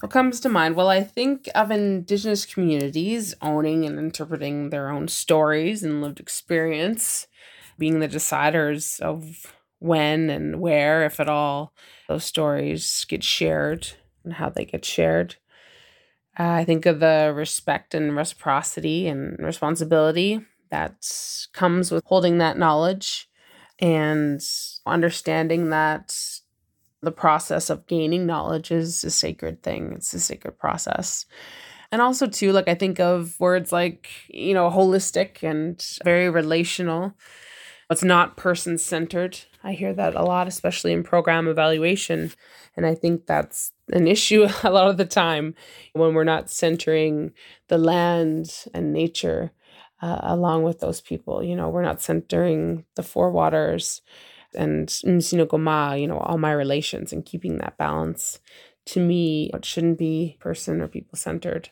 What comes to mind? Well, I think of Indigenous communities owning and interpreting their own stories and lived experience, being the deciders of when and where, if at all, those stories get shared and how they get shared. I think of the respect and reciprocity and responsibility that comes with holding that knowledge and understanding that the process of gaining knowledge is a sacred thing. It's a sacred process. And also, too, like I think of words like, holistic and very relational. It's not person centered. I hear that a lot, especially in program evaluation. And I think that's an issue a lot of the time when we're not centering the land and nature along with those people. We're not centering the four waters and Msinogoma, all my relations and keeping that balance. To me, it shouldn't be person or people centered.